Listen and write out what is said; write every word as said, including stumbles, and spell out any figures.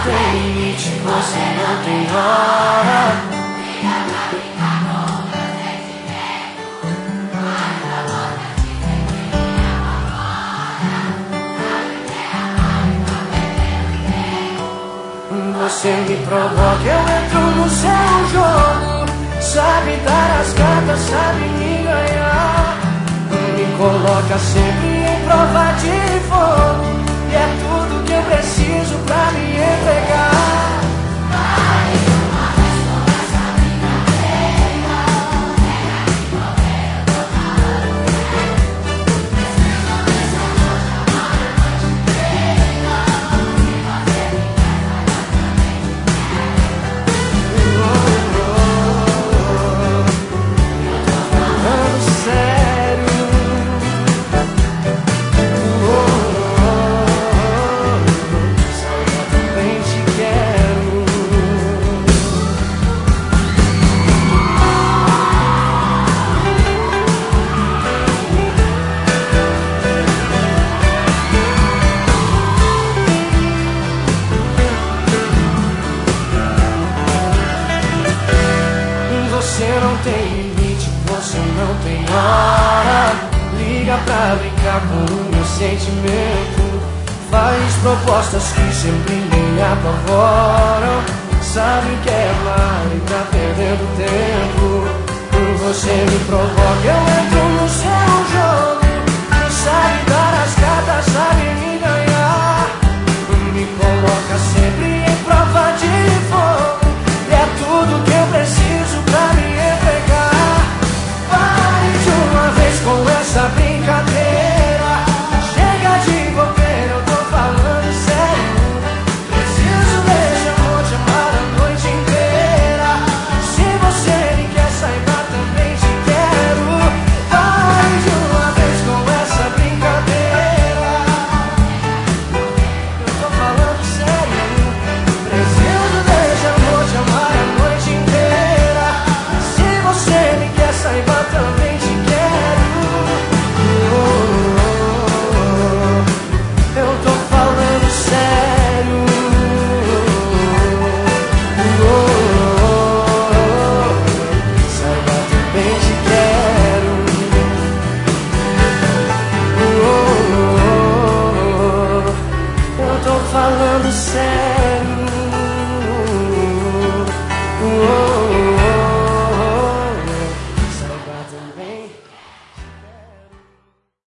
tem limite, você não tem hora. Você me provoca, eu entro no seu jogo. Sabe dar as cartas, sabe me ganhar. Me coloca sempre em prova de fogo. E é tudo que eu preciso pra me entregar. Mais uma vez começa a brincadeira. Pega de bobeira, eu tô falando sério. Preciso desse amor, chamar a noite inteira. E você me quer, Você não tem limite, você não tem hora. Liga pra brincar com o meu sentimento. Faz propostas que sempre me apavoram. Sabe que é amar e tá perdendo tempo. Você me provoca, eu entro no seu jogo. Sabe dar as cartas, sabe me ganhar. Me coloca sempre em prova de fogo. E é tudo que eu preciso pra me entregar. Pare de uma vez com essa brincadeira. Chega de bobeira, eu tô falando sério. Preciso desse amor, te amar a noite inteira. Se você me quer, saiba, também te quero. Pare de uma vez com essa brincadeira. Eu tô falando sério. Preciso desse amor, te amar a noite inteira. Se você me quer, saiba, também te quero. Oh, oh, oh. Eu tô falando sério. Oh, oh, oh. Saiba, também te quero. Oh, oh, oh. Eu tô falando sério.